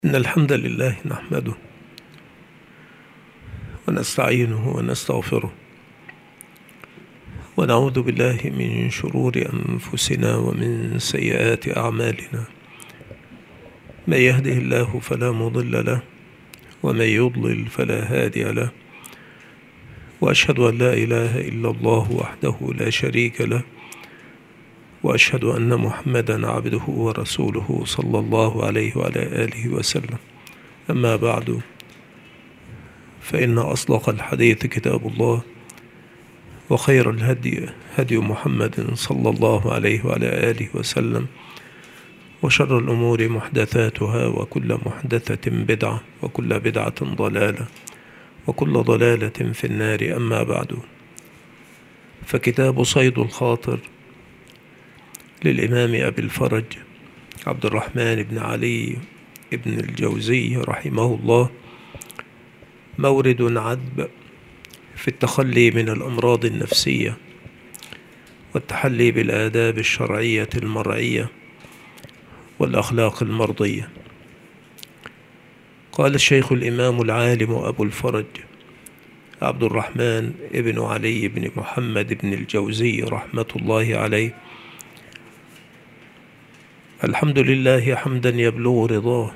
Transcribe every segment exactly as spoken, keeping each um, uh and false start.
إن الحمد لله نحمده ونستعينه ونستغفره ونعوذ بالله من شرور أنفسنا ومن سيئات أعمالنا. من يهده الله فلا مضل له ومن يضلل فلا هادي له، وأشهد أن لا إله إلا الله وحده لا شريك له، وأشهد أن محمدا عبده ورسوله صلى الله عليه وعلى آله وسلم. أما بعد، فإن أصدق الحديث كتاب الله، وخير الهدي هدي محمد صلى الله عليه وعلى آله وسلم، وشر الأمور محدثاتها، وكل محدثة بدعة، وكل بدعة ضلالة، وكل ضلالة في النار. أما بعد، فكتاب صيد الخاطر للإمام أبي الفرج عبد الرحمن بن علي بن الجوزي رحمه الله مورد عذب في التخلي من الأمراض النفسية والتحلي بالآداب الشرعية المرعية والأخلاق المرضية. قال الشيخ الإمام العالم أبو الفرج عبد الرحمن بن علي بن محمد بن الجوزي رحمة الله عليه: الحمد لله حمدا يبلغ رضاه،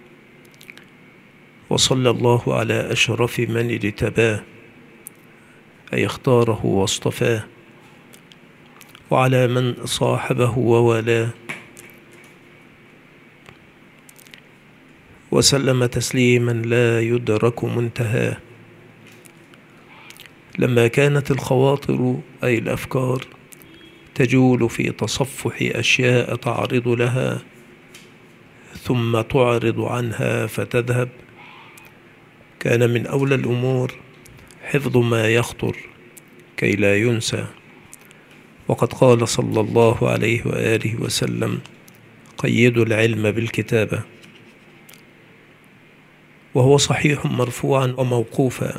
وصلى الله على أشرف من اجتباه، أي اختاره واصطفاه، وعلى من صاحبه ووالاه، وسلم تسليما لا يدرك منتهاه. لما كانت الخواطر أي الأفكار تجول في تصفح أشياء تعرض لها ثم تعرض عنها فتذهب، كان من أولى الأمور حفظ ما يخطر كي لا ينسى. وقد قال صلى الله عليه وآله وسلم: قيدوا العلم بالكتابة. وهو صحيح مرفوعا وموقوفا،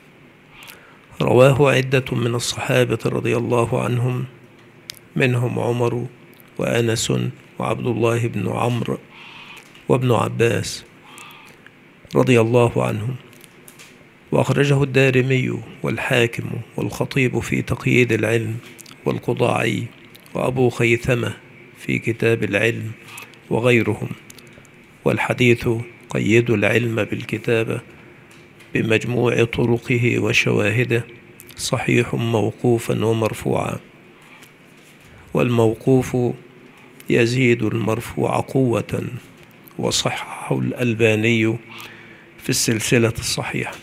رواه عدة من الصحابة رضي الله عنهم، منهم عمر وأنس وعبد الله بن عمرو وابن عباس رضي الله عنهم. وأخرجه الدارمي والحاكم والخطيب في تقييد العلم، والقضاعي وأبو خيثمة في كتاب العلم وغيرهم. والحديث قيدوا العلم بالكتابة بمجموع طرقه وشواهده صحيح موقوفا ومرفوعا، والموقوف يزيد المرفوع قوة، وصححه الألباني في السلسلة الصحيحة.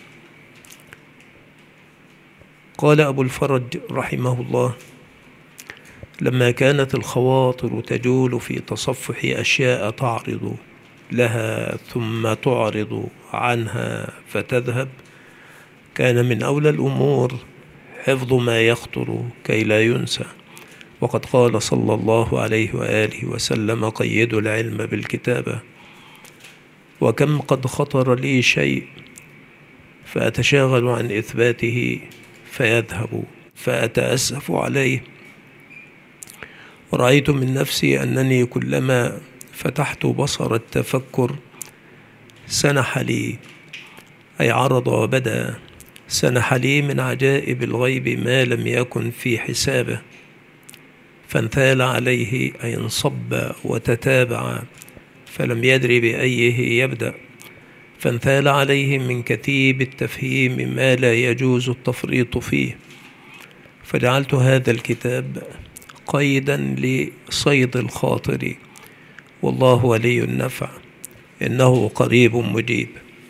قال أبو الفرج رحمه الله: لما كانت الخواطر تجول في تصفح أشياء تعرض لها ثم تعرض عنها فتذهب، كان من أولى الأمور حفظ ما يخطر كي لا ينسى. وقد قال صلى الله عليه وآله وسلم: قيدوا العلم بالكتابة. وكم قد خطر لي شيء فأتشاغل عن إثباته فيذهب فأتأسف عليه، ورأيت من نفسي أنني كلما فتحت بصر التفكر سنح لي، أي عرض وبدأ، سنح لي من عجائب الغيب ما لم يكن في حسابه، فانثال عليه أي انصب وتتابع، فلم يدري بأيه يبدأ، فانثال عليه من كتيب التفهيم ما لا يجوز التفريط فيه. فجعلت هذا الكتاب قيدا لصيد الخاطر، والله ولي النفع، إنه قريب مجيب.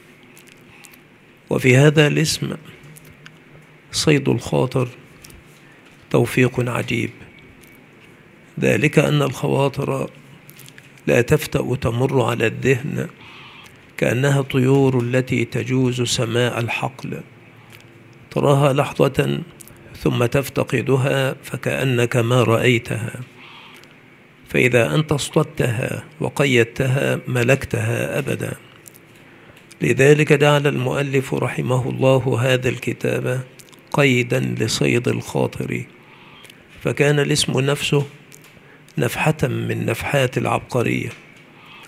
وفي هذا الاسم صيد الخاطر توفيق عجيب، ذلك أن الخواطر لا تفتأ تمر على الذهن كأنها طيور التي تجوز سماء الحقل، تراها لحظة ثم تفتقدها فكأنك ما رأيتها، فإذا أنت اصطدتها وقيدتها ملكتها أبدا. لذلك جعل المؤلف رحمه الله هذا الكتاب قيدا لصيد الخاطر، فكان الاسم نفسه نفحة من نفحات العبقرية.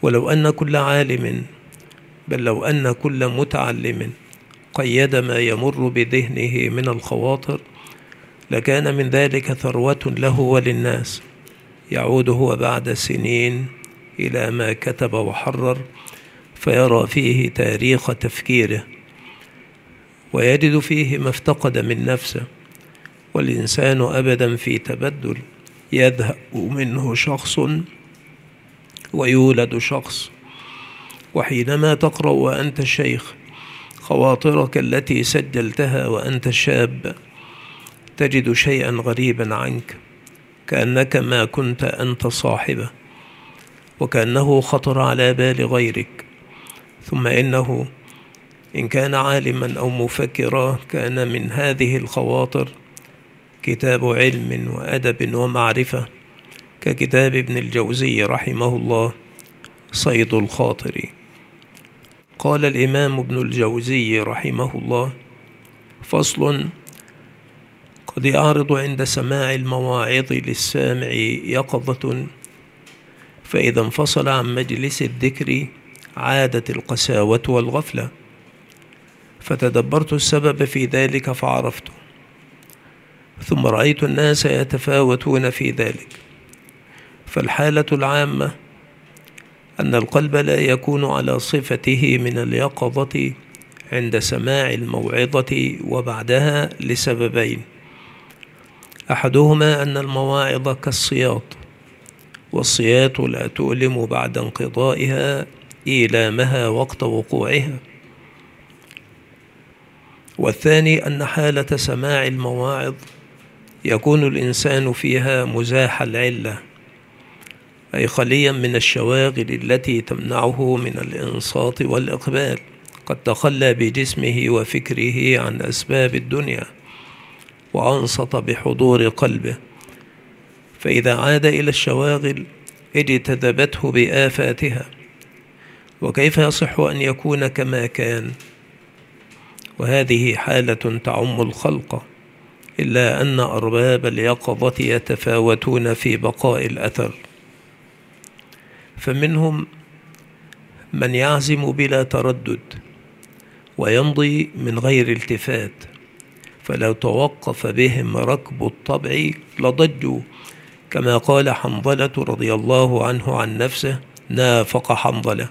ولو أن كل عالم بل لو أن كل متعلم قيد ما يمر بذهنه من الخواطر لكان من ذلك ثروة له وللناس، يعود هو بعد سنين إلى ما كتب وحرر فيرى فيه تاريخ تفكيره ويجد فيه ما افتقد من نفسه. والإنسان أبدا في تبدل، يذهب منه شخص ويولد شخص. وحينما تقرأ وأنت شيخ خواطرك التي سجلتها وأنت شاب تجد شيئا غريبا عنك، كأنك ما كنت أنت صاحبه، وكأنه خطر على بال غيرك. ثم إنه إن كان عالما أو مفكرا كان من هذه الخواطر كتاب علم وأدب ومعرفة، ككتاب ابن الجوزي رحمه الله صيد الخاطر. قال الإمام ابن الجوزي رحمه الله: فصل: قد يعرض عند سماع المواعظ للسامع يقظة، فإذا انفصل عن مجلس الذكر عادت القساوة والغفلة، فتدبرت السبب في ذلك فعرفته، ثم رأيت الناس يتفاوتون في ذلك. فالحالة العامة أن القلب لا يكون على صفته من اليقظة عند سماع الموعظة وبعدها لسببين: أحدهما أن المواعظ كالصياط، والصياط لا تؤلم بعد انقضائها إيلامها وقت وقوعها. والثاني أن حالة سماع المواعظ يكون الإنسان فيها مزاح العلة، أي خليا من الشواغل التي تمنعه من الإنصات والإقبال، قد تخلى بجسمه وفكره عن أسباب الدنيا وأنصت بحضور قلبه، فإذا عاد إلى الشواغل اجتذبته بآفاتها، وكيف يصح أن يكون كما كان؟ وهذه حالة تعم الخلق، إلا أن أرباب اليقظة يتفاوتون في بقاء الأثر. فمنهم من يعزم بلا تردد ويمضي من غير التفات، فلو توقف بهم ركب الطبع لضجوا، كما قال حنظلة رضي الله عنه عن نفسه: نافق حنظلة.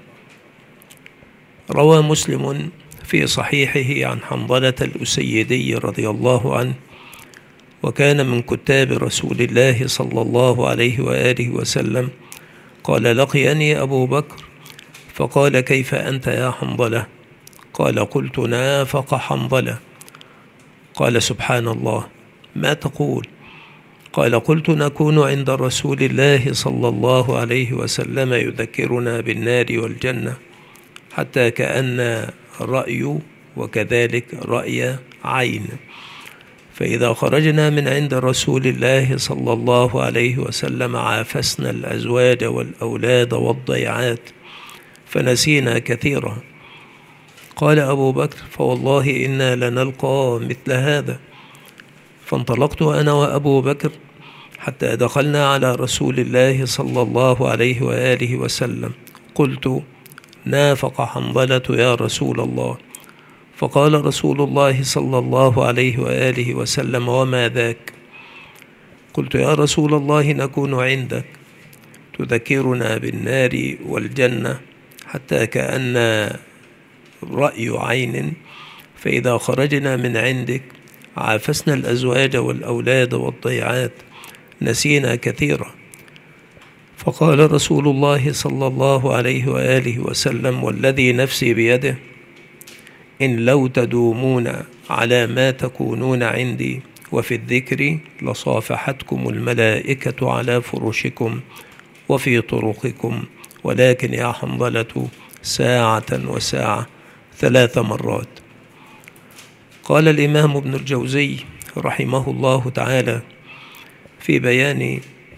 روى مسلم في صحيحه عن حنظلة الأسيدي رضي الله عنه، وكان من كتاب رسول الله صلى الله عليه وآله وسلم، قال: لقيني أبو بكر فقال: كيف أنت يا حنظلة؟ قال: قلت: نافق حنظلة. قال: سبحان الله، ما تقول؟ قال: قلت: نكون عند رسول الله صلى الله عليه وسلم يذكرنا بالنار والجنة، حتى كأن رأي وكذلك رأي عين، فإذا خرجنا من عند رسول الله صلى الله عليه وسلم عافسنا الأزواج والأولاد والضيعات فنسينا كثيرا. قال أبو بكر: فوالله إنا لنلقى مثل هذا. فانطلقت أنا وأبو بكر حتى دخلنا على رسول الله صلى الله عليه وآله وسلم. قلت: نافق حنظلة يا رسول الله. فقال رسول الله صلى الله عليه وآله وسلم: وما ذاك؟ قلت: يا رسول الله، نكون عندك تذكرنا بالنار والجنة حتى كأن رأي عين، فإذا خرجنا من عندك عافسنا الأزواج والأولاد والضيعات نسينا كثيرا. فقال رسول الله صلى الله عليه وآله وسلم: والذي نفسي بيده، إن لو تدومون على ما تكونون عندي وفي الذكر لصافحتكم الملائكة على فرشكم وفي طرقكم، ولكن يا حنظلة ساعة وساعة ثلاث مرات. قال الإمام ابن الجوزي رحمه الله تعالى في بيان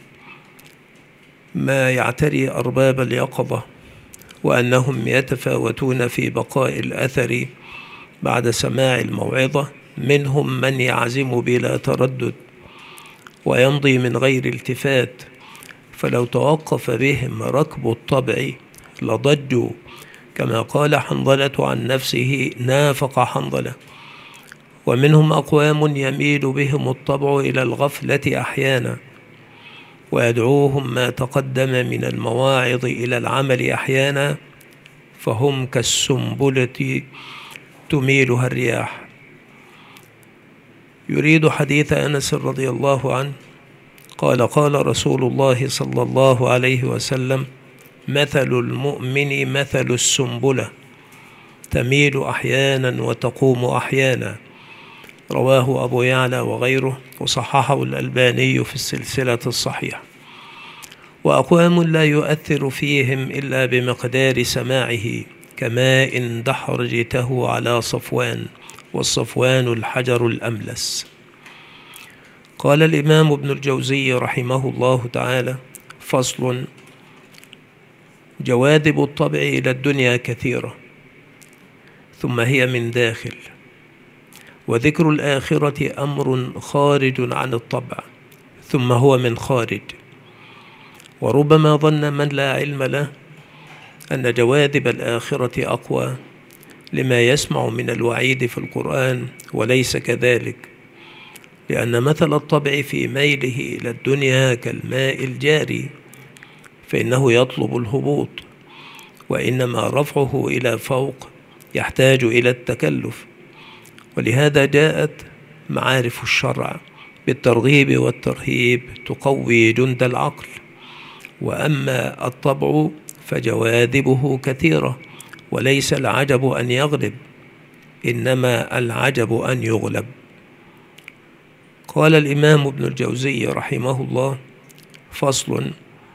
ما يعتري أرباب اليقظة، وأنهم يتفاوتون في بقاء الأثر بعد سماع الموعظة: منهم من يعزم بلا تردد ويمضي من غير التفات، فلو توقف بهم ركب الطبع لضجوا، كما قال حنظلة عن نفسه: نافق حنظلة. ومنهم أقوام يميل بهم الطبع إلى الغفلة أحيانا، ويدعوهم ما تقدم من المواعظ إلى العمل أحيانا، فهم كالسنبلة تميلها الرياح. يريد حديث أنس رضي الله عنه قال: قال رسول الله صلى الله عليه وسلم: مثل المؤمن مثل السنبلة تميل أحيانا وتقوم أحيانا. رواه أبو يعلى وغيره، وصححه الألباني في السلسلة الصحيحة. وأقوام لا يؤثر فيهم إلا بمقدار سماعه، كماء دحرجته على صفوان، والصفوان الحجر الأملس. قال الإمام ابن الجوزي رحمه الله تعالى: فصل: جواذب الطبع إلى الدنيا كثيرة، ثم هي من داخل، وذكر الآخرة أمر خارج عن الطبع، ثم هو من خارج. وربما ظن من لا علم له أن جواذب الآخرة أقوى لما يسمع من الوعيد في القرآن، وليس كذلك، لأن مثل الطبع في ميله إلى الدنيا كالماء الجاري، فإنه يطلب الهبوط، وإنما رفعه إلى فوق يحتاج إلى التكلف. ولهذا جاءت معارف الشرع بالترغيب والترهيب تقوي جند العقل. وأما الطبع فجواذبه كثيرة، وليس العجب أن يغلب، إنما العجب أن يغلب. قال الإمام ابن الجوزي رحمه الله: فصل: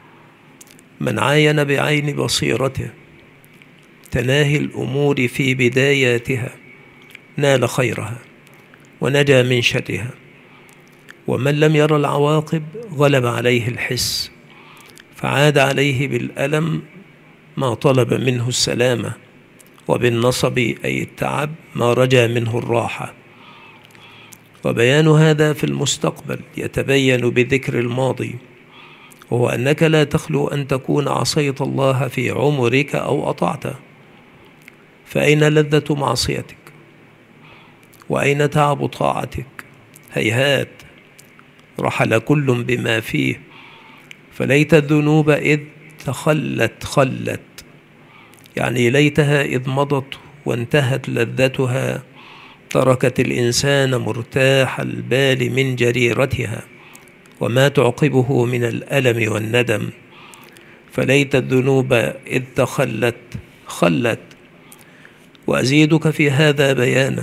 من عاين بعين بصيرته تناهي الأمور في بداياتها نال خيرها ونجا من شرها، ومن لم ير العواقب غلب عليه الحس، فعاد عليه بالألم ما طلب منه السلامة، وبالنصب أي التعب ما رجا منه الراحة. وبيان هذا في المستقبل يتبين بذكر الماضي، وهو أنك لا تخلو أن تكون عصيت الله في عمرك أو أطعته، فأين لذة معصيتك؟ وأين تعب طاعتك؟ هيهات، رحل كل بما فيه. فليت الذنوب إذ تخلت خلت، يعني ليتها إذ مضت وانتهت لذتها، تركت الإنسان مرتاح البال من جريرتها وما تعقبه من الألم والندم. فليت الذنوب إذ تخلت خلت. وأزيدك في هذا بيانا: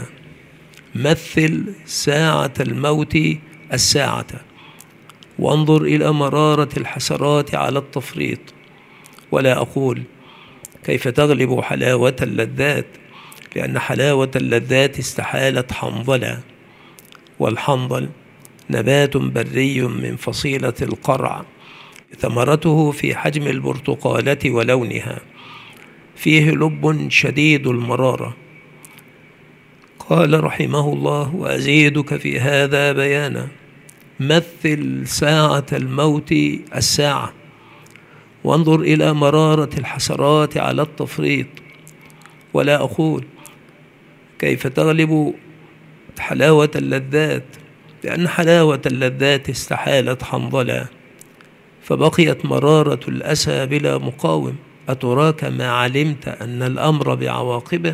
مثل ساعة الموت الساعة، وانظر إلى مرارة الحسرات على التفريط. ولا أقول كيف تغلب حلاوة اللذات، لأن حلاوة اللذات استحالت حنظلة، والحنظل نبات بري من فصيلة القرع، ثمرته في حجم البرتقالة ولونها، فيه لب شديد المرارة. قال رحمه الله: وأزيدك في هذا بيانا: مثل ساعة الموت الساعة، وانظر إلى مرارة الحسرات على التفريط. ولا أقول كيف تغلب حلاوة اللذات، لأن حلاوة اللذات استحالت حنظلة، فبقيت مرارة الأسى بلا مقاوم. أتراك ما علمت أن الأمر بعواقبه؟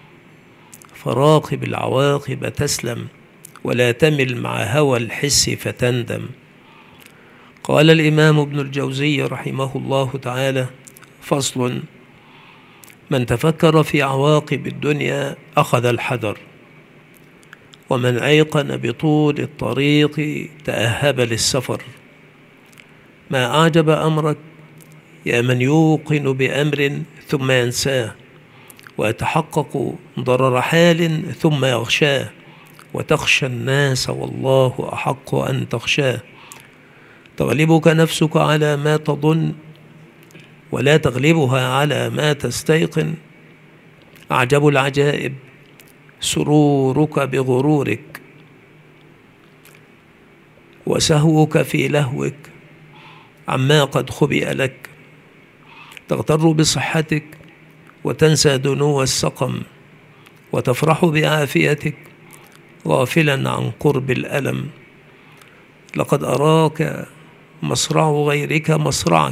فراقب العواقب تسلم، ولا تمل مع هوى الحس فتندم. قال الإمام ابن الجوزي رحمه الله تعالى: فصل: من تفكر في عواقب الدنيا أخذ الحذر، ومن أيقن بطول الطريق تأهب للسفر. ما أعجب أمرك يا من يوقن بأمر ثم ينساه، ويتحقق ضرر حال ثم يغشاه، وتخشى الناس والله أحق أن تخشاه. تغلبك نفسك على ما تظن، ولا تغلبها على ما تستيقن. أعجب العجائب سرورك بغرورك، وسهوك في لهوك عما قد خبئ لك. تغتر بصحتك وتنسى دنو السقم، وتفرح بعافيتك غافلا عن قرب الألم. لقد أراك مصرع غيرك مصرعك،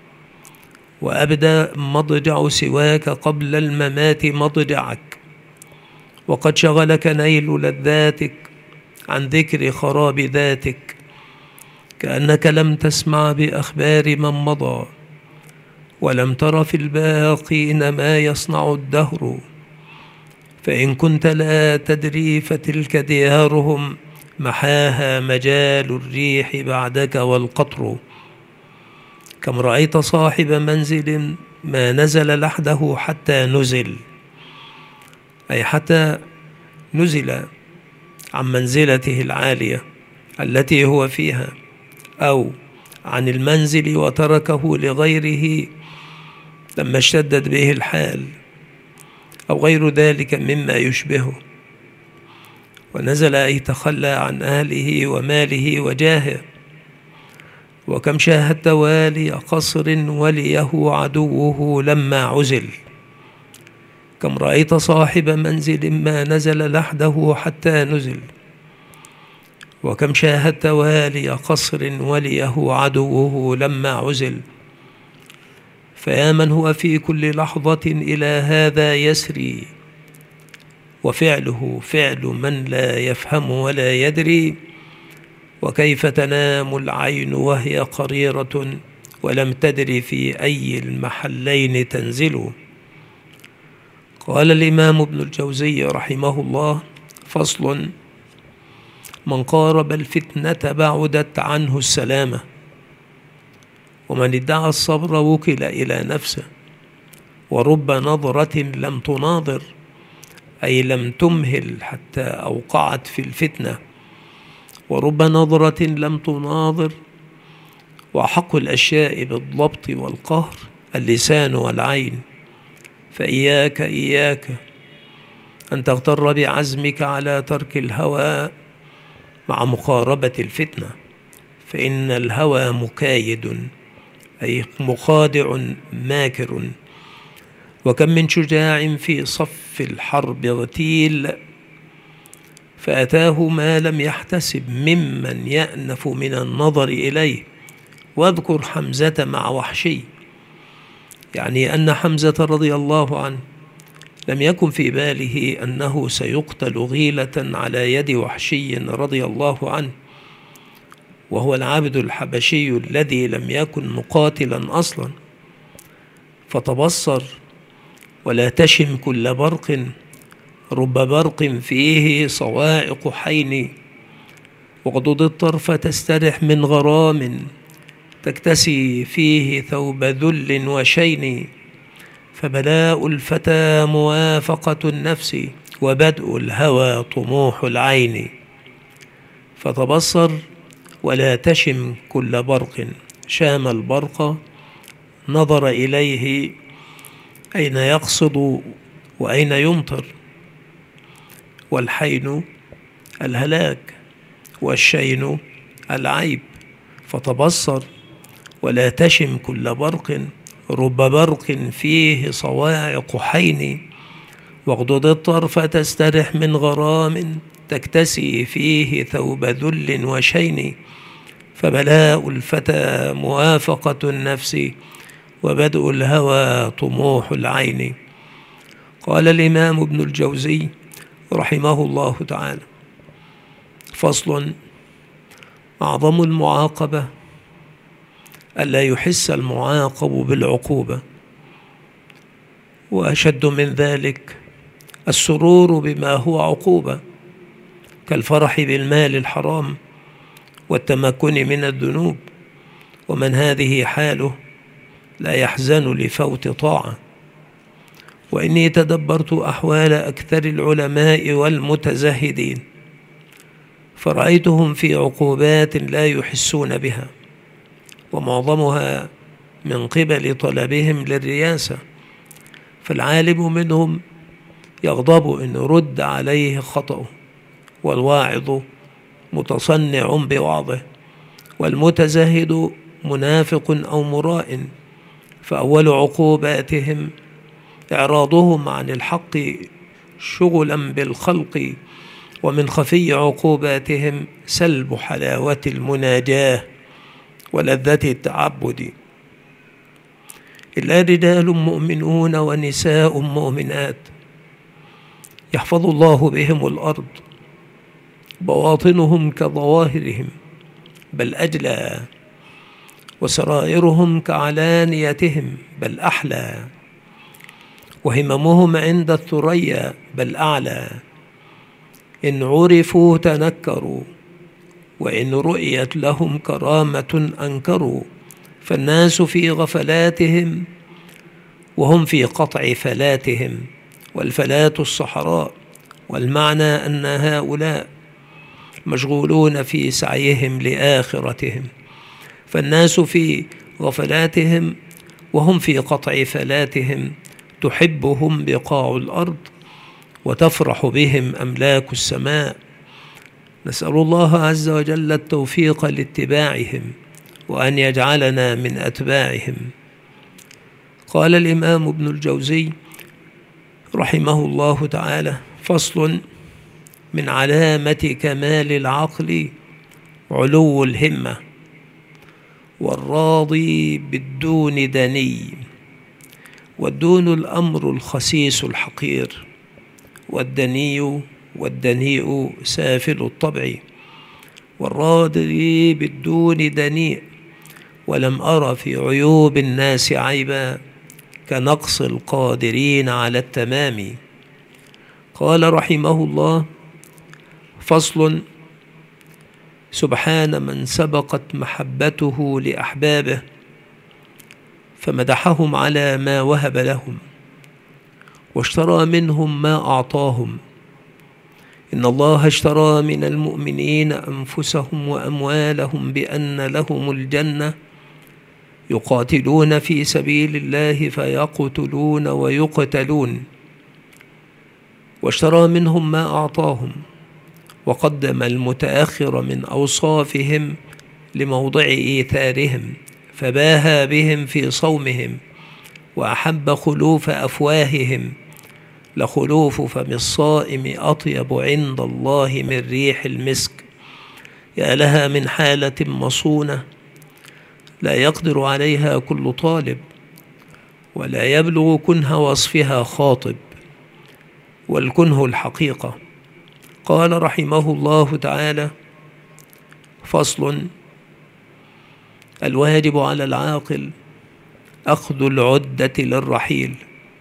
وأبدى مضجع سواك قبل الممات مضجعك، وقد شغلك نيل لذاتك عن ذكر خراب ذاتك، كأنك لم تسمع بأخبار من مضى، ولم تر في الباقين ما يصنع الدهر. فإن كنت لا تدري فتلك ديارهم محاها مجال الريح بعدك والقطر. كم رأيت صاحب منزل ما نزل لحده حتى نزل، أي حتى نزل عن منزلته العالية التي هو فيها، أو عن المنزل وتركه لغيره لما اشتدت به الحال، أو غير ذلك مما يشبهه، ونزل أي تخلى عن أهله وماله وجاهه. وكم شاهدت والي قصر وليه عدوه لما عزل. كم رأيت صاحب منزل ما نزل لحده حتى نزل. وكم شاهدت والي قصر وليه عدوه لما عزل. فيا من هو في كل لحظة إلى هذا يسري، وفعله فعل من لا يفهم ولا يدري. وكيف تنام العين وهي قريرة ولم تدري في أي المحلين تنزل. قال الإمام ابن الجوزي رحمه الله: فصل: من قارب الفتنة بعدت عنه السلامة، ومن ادعى الصبر وكل إلى نفسه. ورب نظرة لم تناظر، أي لم تمهل حتى أوقعت في الفتنة. ورب نظرة لم تناظر، وأحق الأشياء بالضبط والقهر اللسان والعين. فإياك إياك أن تغتر بعزمك على ترك الهوى مع مقاربة الفتنة، فإن الهوى مكايد، أي مخادع ماكر. وكم من شجاع في صف الحرب غتيل، فأتاه ما لم يحتسب ممن يأنف من النظر إليه. واذكر حمزة مع وحشي، يعني أن حمزة رضي الله عنه لم يكن في باله أنه سيقتل غيلة على يد وحشي رضي الله عنه، وهو العبد الحبشي الذي لم يكن مقاتلا أصلا. فتبصر ولا تشم كل برق، رب برق فيه صواعق حين. واغضض الطرف تسترح من غرام، تكتسي فيه ثوب ذل وشين. فبلاء الفتى موافقة النفس، وبدء الهوى طموح العين. فتبصر ولا تشم كل برق، شام البرق نظر إليه أين يقصد وأين يمطر. والحين الهلاك، والشين العيب. فتبصر ولا تشم كل برق، رب برق فيه صواعق حين. واغضض الطرف تسترح من غرام، تكتسي فيه ثوب ذل وشين. فبلاء الفتى موافقة النفس، وبدء الهوى طموح العين. قال الإمام ابن الجوزي رحمه الله تعالى: فصل: أعظم المعاقبة ألا يحس المعاقب بالعقوبة، وأشد من ذلك السرور بما هو عقوبة، كالفرح بالمال الحرام والتمكن من الذنوب. ومن هذه حاله لا يحزن لفوت طاعة. وإني تدبرت أحوال أكثر العلماء والمتزهدين، فرأيتهم في عقوبات لا يحسون بها، ومعظمها من قبل طلبهم للرياسة. فالعالم منهم يغضب إن رد عليه خطأه، والواعظ متصنع بوعظه، والمتزهد منافق أو مراء، فأول عقوباتهم إعراضهم عن الحق شغلا بالخلق، ومن خفي عقوباتهم سلب حلاوة المناجاة ولذة التعبد. إلا رجال مؤمنون ونساء مؤمنات يحفظ الله بهم الأرض، بواطنهم كظواهرهم بل أجلى، وسرائرهم كعلانيتهم بل أحلى، وهممهم عند الثريا بل أعلى. إن عرفوا تنكروا، وإن رؤيت لهم كرامة أنكروا. فالناس في غفلاتهم وهم في قطع فلاتهم، والفلات الصحراء. والمعنى أن هؤلاء مشغولون في سعيهم لآخرتهم، فالناس في غفلاتهم وهم في قطع فلاتهم. تحبهم بقاع الأرض وتفرح بهم أملاك السماء. نسأل الله عز وجل التوفيق لاتباعهم، وأن يجعلنا من أتباعهم. قال الإمام ابن الجوزي رحمه الله تعالى: فصل: من علامة كمال العقل علو الهمة، والراضي بالدون دني. والدون الأمر الخسيس الحقير، والدني والدنيء سافل الطبع. والراضي بالدون دنيء، ولم أر في عيوب الناس عيبا كنقص القادرين على التمام. قال رحمه الله: فصل: سبحان من سبقت محبته لأحبابه فمدحهم على ما وهب لهم، واشترى منهم ما أعطاهم. إن الله اشترى من المؤمنين أنفسهم وأموالهم بأن لهم الجنة، يقاتلون في سبيل الله فيقتلون ويقتلون. واشترى منهم ما أعطاهم، وقدم المتأخر من أوصافهم لموضع إيثارهم، فباهى بهم في صومهم، وأحب خلوف أفواههم. لخلوف فم الصائم أطيب عند الله من ريح المسك. يا لها من حالة مصونة لا يقدر عليها كل طالب، ولا يبلغ كنه وصفها خاطب، والكنه الحقيقة. قال رحمه الله تعالى: فصل: الواجب على العاقل أخذ العدة للرحيل،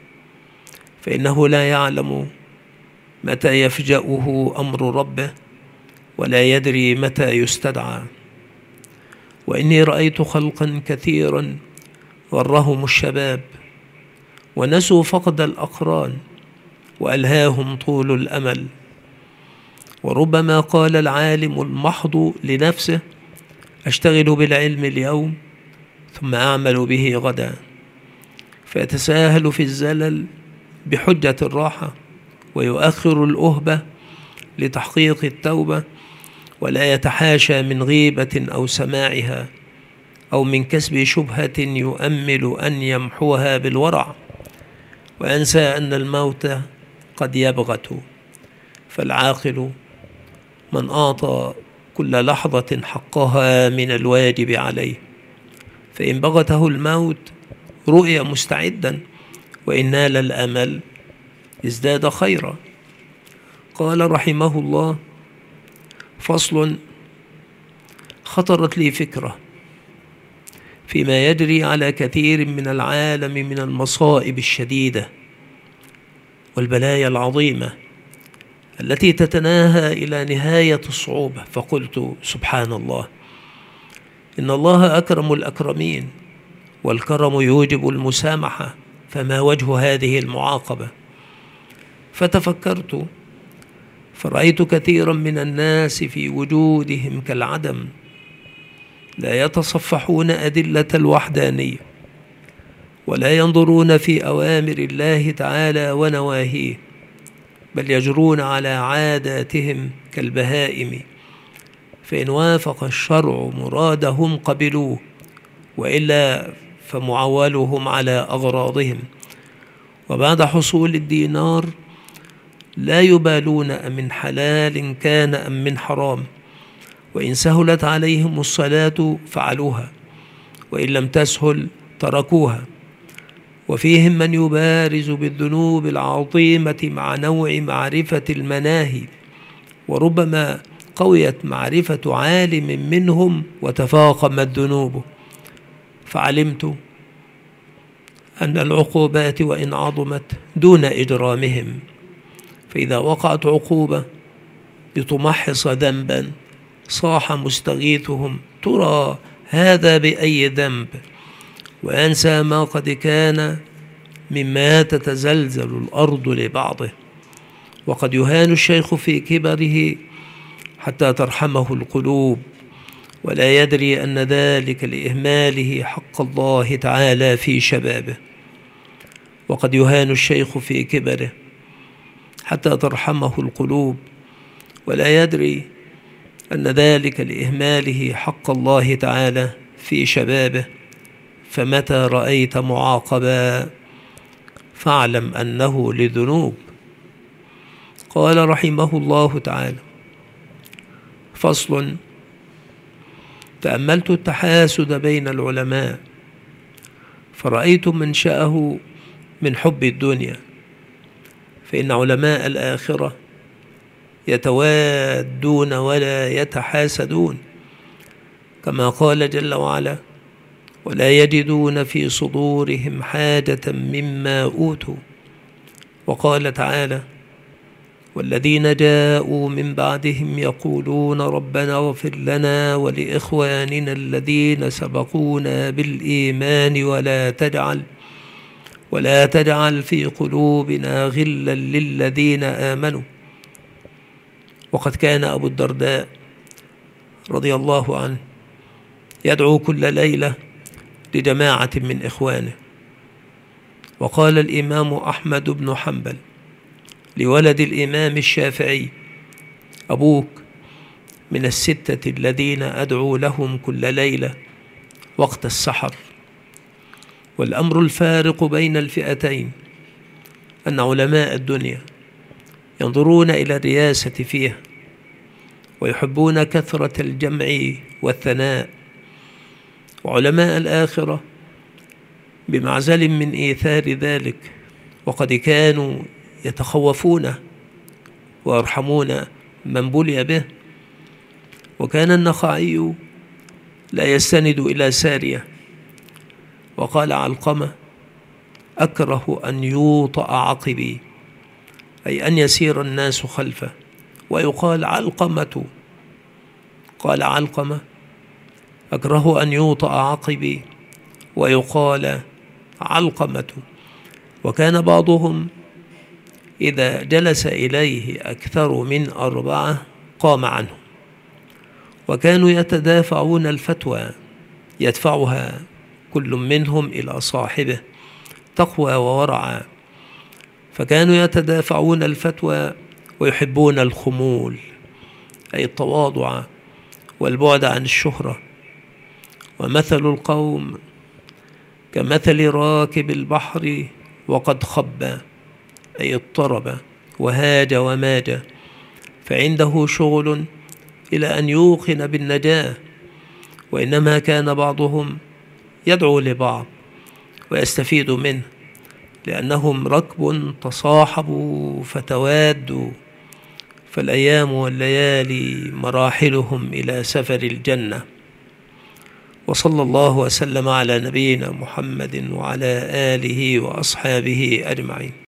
فإنه لا يعلم متى يفجأه أمر ربه، ولا يدري متى يستدعى. وإني رأيت خلقا كثيرا غرهم الشباب، ونسوا فقد الأقران، وألهاهم طول الأمل. وربما قال العالم المحض لنفسه: أشتغل بالعلم اليوم ثم أعمل به غدا، فيتساهل في الزلل بحجة الراحة، ويؤخر الأهبة لتحقيق التوبة، ولا يتحاشى من غيبة أو سماعها، أو من كسب شبهة يؤمل أن يمحوها بالورع، وينسى أن الموت قد يبغت. فالعاقل من أعطى كل لحظة حقها من الواجب عليه، فإن بغته الموت رؤي مستعدا، وإن نال الأمل ازداد خيرا. قال رحمه الله: فصل: خطرت لي فكرة فيما يجري على كثير من العالم من المصائب الشديدة والبلايا العظيمة التي تتناهى إلى نهاية الصعوبة، فقلت: سبحان الله، إن الله أكرم الأكرمين، والكرم يوجب المسامحة، فما وجه هذه المعاقبة؟ فتفكرت فرأيت كثيرا من الناس في وجودهم كالعدم، لا يتصفحون أدلة الوحدانية، ولا ينظرون في أوامر الله تعالى ونواهيه، بل يجرون على عاداتهم كالبهائم. فإن وافق الشرع مرادهم قبلوه، وإلا فمعولهم على أغراضهم، وبعد حصول الدينار لا يبالون أمن حلال كان أم من حرام، وإن سهلت عليهم الصلاة فعلوها، وإن لم تسهل تركوها. وفيهم من يبارز بالذنوب العظيمة مع نوع معرفة المناهي، وربما قويت معرفة عالم منهم وتفاقمت ذنوبه، فعلمت أن العقوبات وإن عظمت دون إجرامهم، فإذا وقعت عقوبة لتمحص ذنبا صاح مستغيثهم: ترى هذا بأي ذنب؟ وأنسى ما قد كان مما تتزلزل الأرض لبعضه. وقد يهان الشيخ في كبره حتى ترحمه القلوب، ولا يدري أن ذلك لإهماله حق الله تعالى في شبابه. وقد يهان الشيخ في كبره حتى ترحمه القلوب، ولا يدري أن ذلك لإهماله حق الله تعالى في شبابه. فمتى رأيت معاقبا فاعلم أنه لذنوب. قال رحمه الله تعالى: فصل: تأملت التحاسد بين العلماء فرأيت منشأه من حب الدنيا، فإن علماء الآخرة يتوادون ولا يتحاسدون، كما قال جل وعلا: ولا يجدون في صدورهم حاجة مما أوتوا. وقال تعالى: والذين جاءوا من بعدهم يقولون ربنا اغفر لنا ولإخواننا الذين سبقونا بالإيمان ولا تجعل ولا تجعل في قلوبنا غلا للذين آمنوا. وقد كان أبو الدرداء رضي الله عنه يدعو كل ليلة لجماعة من إخوانه. وقال الإمام أحمد بن حنبل لولد الإمام الشافعي: أبوك من الستة الذين أدعو لهم كل ليلة وقت السحر. والأمر الفارق بين الفئتين أن علماء الدنيا ينظرون إلى الرياسة فيها، ويحبون كثرة الجمع والثناء، وعلماء الآخرة بمعزل من إيثار ذلك، وقد كانوا يتخوفونه ويرحمون من بلي به. وكان النخعي لا يستند إلى سارية، وقال علقمة: أكره أن يوطأ عقبي، أي أن يسير الناس خلفه، ويقال علقمة. قال علقمة: أكره أن يوطأ عقبي، ويقال علقمة. وكان بعضهم إذا جلس إليه أكثر من أربعة قام عنه، وكانوا يتدافعون الفتوى يدفعها كل منهم إلى صاحبه تقوى وورعا، فكانوا يتدافعون الفتوى ويحبون الخمول، أي التواضع والبعد عن الشهرة. ومثل القوم كمثل راكب البحر وقد خب، أي اضطرب وهاج وماج، فعنده شغل إلى أن يوقن بالنجاة. وإنما كان بعضهم يدعو لبعض ويستفيد منه، لأنهم ركب تصاحبوا فتوادوا، فالأيام والليالي مراحلهم إلى سفر الجنة. وصلى الله وسلم على نبينا محمد وعلى آله وأصحابه أجمعين.